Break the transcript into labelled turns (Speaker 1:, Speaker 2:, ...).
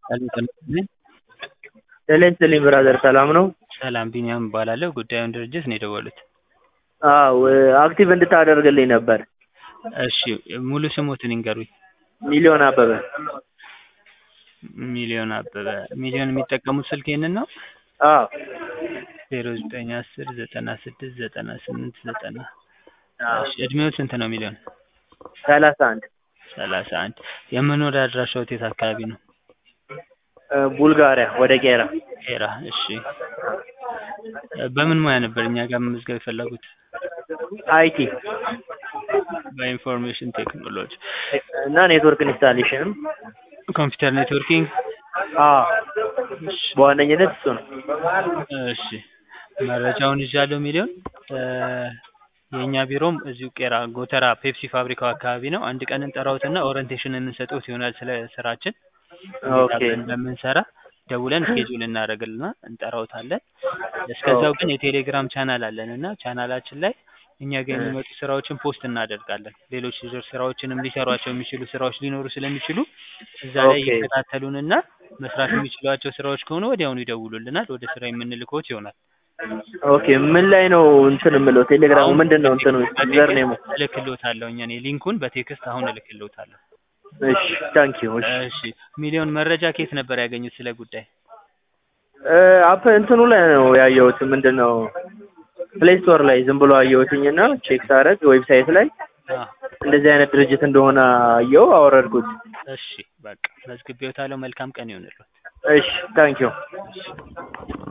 Speaker 1: ጤና ይስጥልኝ ብራዘር ሰላም ነው?
Speaker 2: ሰላም ቢኒያም እባላለሁ። ጉዳዩን ድርጅት ነው የደወሉት?
Speaker 1: አዎ አክቲቭ እንድታደርግልኝ ነበር።
Speaker 2: እሺ ሙሉ ስሞትን ይንገሩኝ?
Speaker 1: ሚሊዮን አበበ።
Speaker 2: ሚሊዮን አበበ። ሚሊዮን የሚጠቀሙት ስልክ ይሄንን ነው?
Speaker 1: አዎ
Speaker 2: 0910 96 98 90 እሺ እድሜው ስንት ነው ሚሊዮን?
Speaker 1: 31
Speaker 2: 31 የመኖሪያ አድራሻዎት የት አካባቢ ነው?
Speaker 1: ቡልጋሪያ ወደ ቄራ።
Speaker 2: ቄራ እሺ። በምን ሙያ ነበር እኛ ጋር መመዝገብ የፈለጉት?
Speaker 1: አይቲ
Speaker 2: በኢንፎርሜሽን ቴክኖሎጂ
Speaker 1: እና ኔትወርክ ኢንስታሌሽንም
Speaker 2: ኮምፒውተር ኔትወርኪንግ።
Speaker 1: አዎ በዋነኝነት እሱ ነው።
Speaker 2: እሺ መረጃውን ይዣለሁ ሚሊዮን። የኛ ቢሮም እዚሁ ቄራ ጎተራ ፔፕሲ ፋብሪካው አካባቢ ነው። አንድ ቀን እንጠራውትና ኦሪንቴሽን እንሰጥዎት ይሆናል ስለ ስራችን
Speaker 1: ኦኬ
Speaker 2: እንደምንሰራ ደውለን ስኬጁል እናደርግልና እንጠራውታለን። እስከዛው ግን የቴሌግራም ቻናል አለንና ቻናላችን ላይ እኛ ጋር የሚመጡ ስራዎችን ፖስት እናደርጋለን። ሌሎች ስራዎችንም ሊሰሯቸው የሚችሉ ስራዎች ሊኖሩ ስለሚችሉ እዛ ላይ ይከታተሉንና መስራት የሚችሏቸው ስራዎች ከሆኑ ወዲያውኑ ይደውሉልናል። ወደ ስራ የምንልክዎት ይሆናል።
Speaker 1: ኦኬ ምን ላይ ነው እንትን የምለው? ቴሌግራሙ ምንድነው እንትኑ ዩዘር ኔሙ?
Speaker 2: እልክልዎታለሁ እኔ ሊንኩን በቴክስት አሁን እልክልዎታለሁ።
Speaker 1: እሺ ታንኪዩ።
Speaker 2: እሺ ሚሊዮን መረጃ ከየት ነበር ያገኙት ስለ ጉዳይ?
Speaker 1: አፕ እንትኑ ላይ ነው ያየሁት። ምንድነው ፕሌይ ስቶር ላይ ዝም ብሎ አየሁትኝና ቼክ ሳደርግ ዌብሳይት ላይ እንደዚህ አይነት ድርጅት እንደሆነ አየሁ፣ አወረድኩት።
Speaker 2: እሺ በቃ መዝግቤዎታለሁ። መልካም ቀን ይሁንልዎት።
Speaker 1: እሺ ታንኪዩ።